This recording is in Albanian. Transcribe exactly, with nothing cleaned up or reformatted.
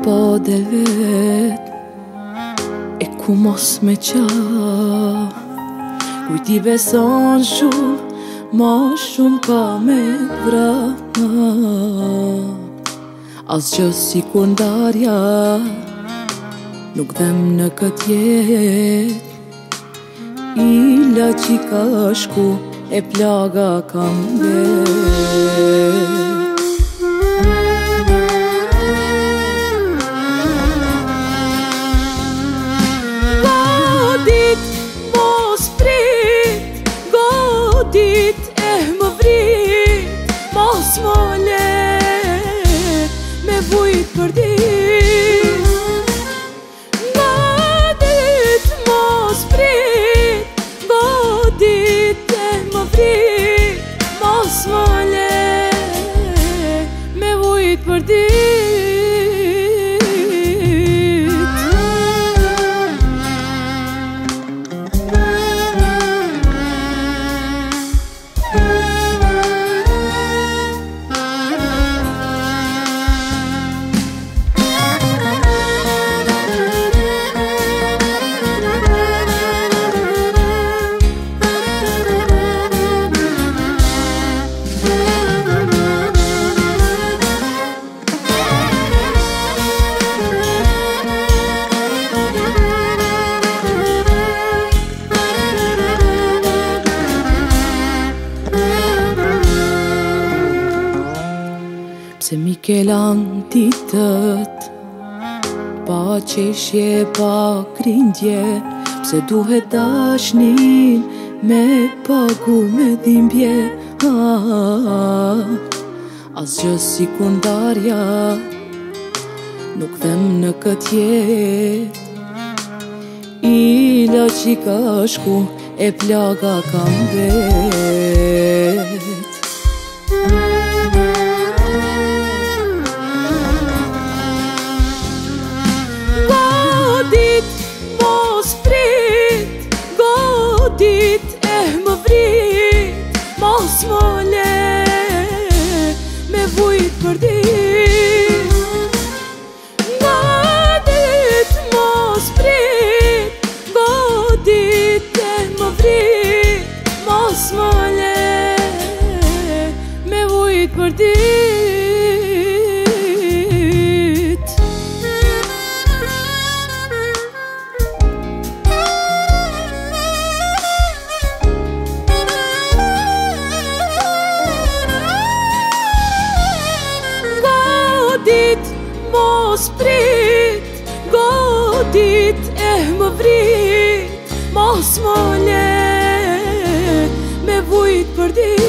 pa del vet e ku mos me qa, kuj ti beson shumë, ma shumë ka me vra. Asgjë si kur ndarja nuk dhem në kët jet, ila që ka shku e plaga kam vet. Godit mos prit, godit e më vrit, mos më let me vujt për dit. Godit mos prit, godit e më vrit, mos më let me vujt për dit. Pse mi kelan ditët, pa qeshje, pa grindje, pse duhet dashnin me pagu me dhimbje. ah, Asgjë si kur ndarja nuk dhem në kët jet, ila që ka shku e plaga kam vet. Godit mos prit, godit e më vrit, mos më let me vujt për dit. Godit mos prit, godit e më vrit, mos më let me vujt për dit. Godit mos prit, godit e më vrit, mos më let me vujt për dit.